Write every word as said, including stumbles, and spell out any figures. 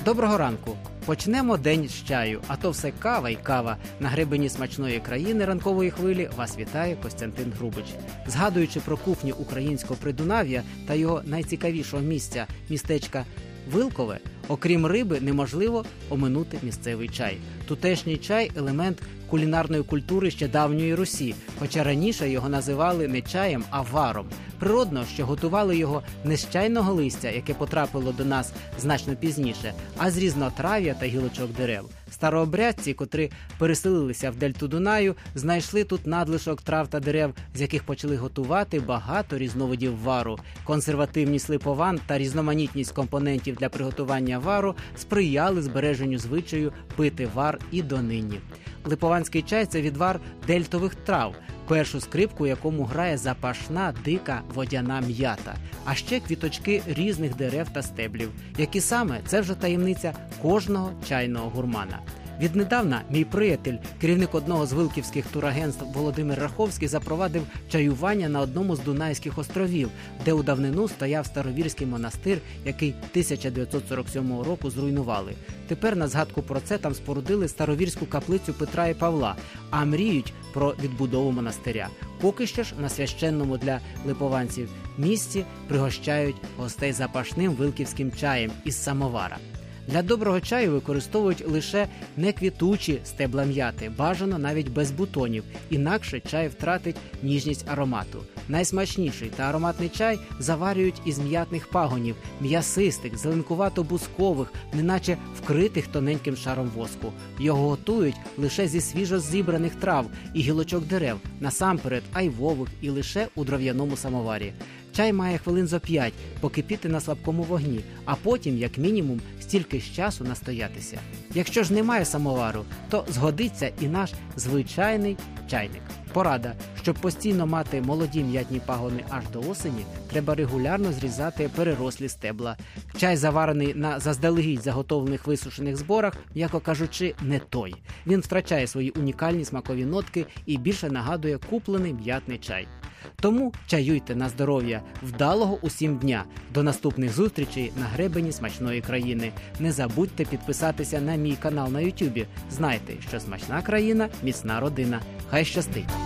Доброго ранку! Почнемо день з чаю, а то все кава і кава. На гребені смачної країни ранкової хвилі вас вітає Костянтин Грубич. Згадуючи про кухню українського Придунав'я та його найцікавішого місця – містечка Вилкове, окрім риби, неможливо оминути місцевий чай. Тутешній чай – елемент кулінарної культури ще давньої Русі, хоча раніше його називали не чаєм, а варом. Природно, що готували його не з чайного листя, яке потрапило до нас значно пізніше, а з різнотрав'я та гілочок дерев. Старообрядці, котрі переселилися в дельту Дунаю, знайшли тут надлишок трав та дерев, з яких почали готувати багато різновидів вару. Консервативність липован та різноманітність компонентів для приготування вару сприяли збереженню звичаю пити вар і донині. Липованський чай – це відвар дельтових трав, першу скрипку якому грає запашна дика водяна м'ята, а ще квіточки різних дерев та стеблів. Які саме – це вже таємниця кожного чайного гурмана. Віднедавна мій приятель, керівник одного з вилківських турагентств Володимир Раховський, запровадив чаювання на одному з Дунайських островів, де у давнину стояв старовірський монастир, який тисяча дев'ятсот сорок сьомого року зруйнували. Тепер на згадку про це там спорудили старовірську каплицю Петра і Павла, а мріють про відбудову монастиря. Поки що ж на священному для липованців місці пригощають гостей запашним вилківським чаєм із самовара. Для доброго чаю використовують лише неквітучі стебла м'яти, бажано навіть без бутонів, інакше чай втратить ніжність аромату. Найсмачніший та ароматний чай заварюють із м'ятних пагонів, м'ясистих, зеленкувато-бускових, неначе вкритих тоненьким шаром воску. Його готують лише зі свіжо зібраних трав і гілочок дерев, насамперед айвових і лише у дров'яному самоварі. Чай має хвилин зо п'ять покипіти на слабкому вогні, а потім, як мінімум, стільки ж часу настоятися. Якщо ж немає самовару, то згодиться і наш звичайний чайник. Порада. Щоб постійно мати молоді м'ятні пагони аж до осені, треба регулярно зрізати перерослі стебла. Чай, заварений на заздалегідь заготовлених висушених зборах, м'яко кажучи, не той. Він втрачає свої унікальні смакові нотки і більше нагадує куплений м'ятний чай. Тому чаюйте на здоров'я, вдалого усім дня. До наступних зустрічей на гребені смачної країни. Не забудьте підписатися на мій канал на ютубі. Знайте, що смачна країна – міцна родина. Хай щастить!